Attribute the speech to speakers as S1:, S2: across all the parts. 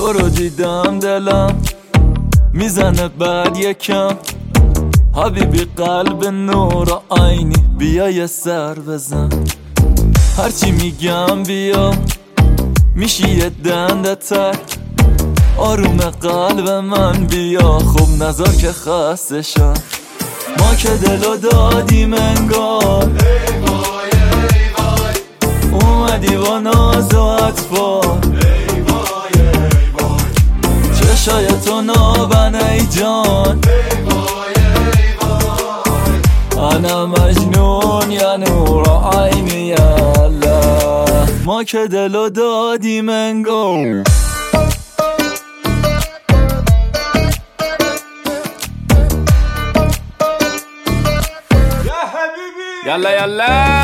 S1: تو رو دیدم دلم میزنه بعد یکم، حبیبی قلب نور آینی بیا یه سر بزن. هرچی میگم بیا میشی یه دنده تر، آروم قلب من بیا خوب نذار که خسته شد. ما که دلو دادیم انگار ای وای ای وای، اومدی با ناز و اطفال ای وای ای وای، چشای تو نابن ای جان ای وای ای وای، انا مجنون یا نور عینی یا الله. ما که دلو دادیم انگار
S2: يلا يلا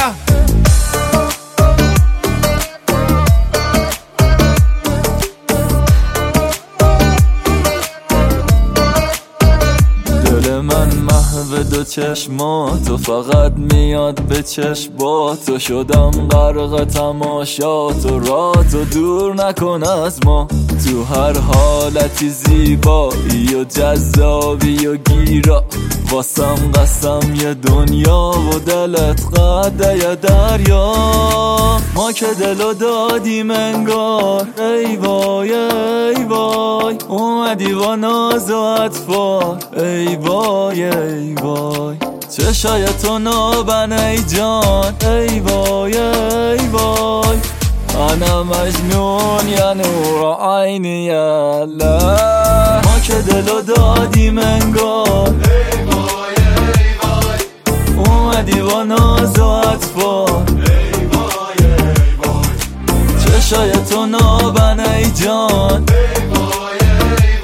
S1: دل من محو دو چشماتو فقط میاد به چشماتو، شدم غرق تماشاتو، راتو دور نکن از ما. تو هر حالتی زیبایی و جذابی و گیرا، واسم قسم یه دنیا و دلت قده یه دریا. ما که دلو دادیم انگار ای وای ای وای، اومدی با ناز و اطفال ای وای ای وای، چشای تو نابن ای جان ای وای ای وای، انا مجنون یا نور عینی یا الله. ما که دلو دادیم انگار ای وای ای وای، اومدی با ناز و اطفال ای وای ای وای، چشای تو نابن ای جان ای وای ای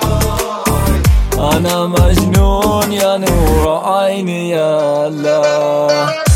S1: وای، انا مجنون یا نور عینی یا الله.